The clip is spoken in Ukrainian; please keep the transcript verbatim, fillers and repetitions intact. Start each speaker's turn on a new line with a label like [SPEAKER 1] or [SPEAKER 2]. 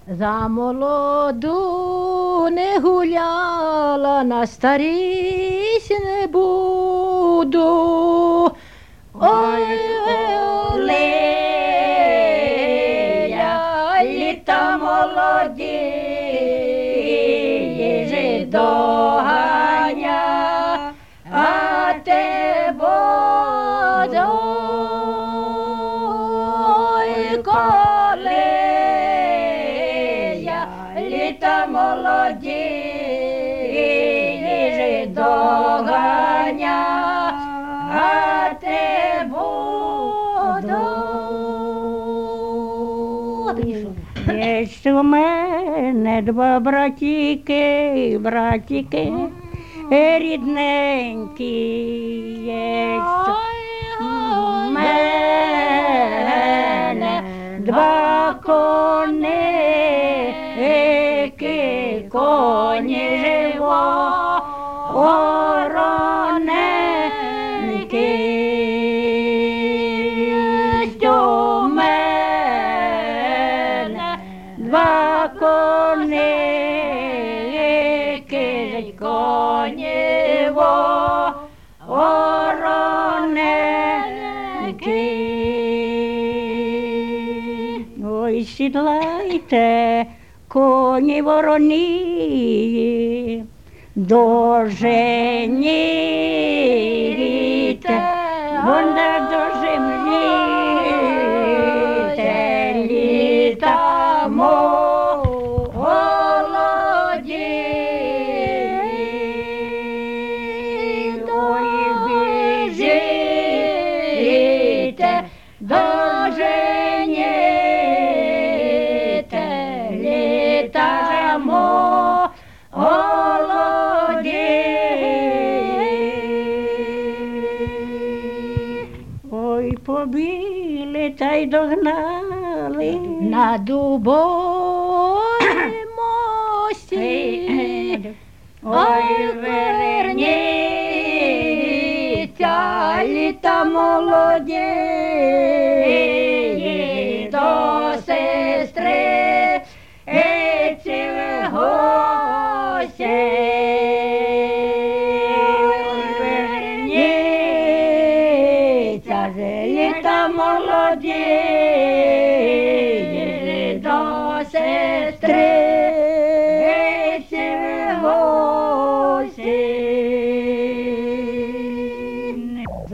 [SPEAKER 1] За молоду не гуляла, на старість не буду. Ой, Лея, літа молоді, доганя, а те водой колея, літа молоді, доганя, а те водой.
[SPEAKER 2] Є у мене два братіки, братіки, рідненькі є. У мене два коники, коні живо, вороненькі. У мене два коники, коні вороненькі. Ой, сідлайте, коні вороні, доженіте, вона до землі, те літа молоді. Ой, біжите, доженіте, літа молоді. Ой, побіли та й догнали
[SPEAKER 1] На дубовій мості,
[SPEAKER 2] ой, верніться,
[SPEAKER 1] літа молоді, до сестри ці гості.
[SPEAKER 2] верніться, літа молоді.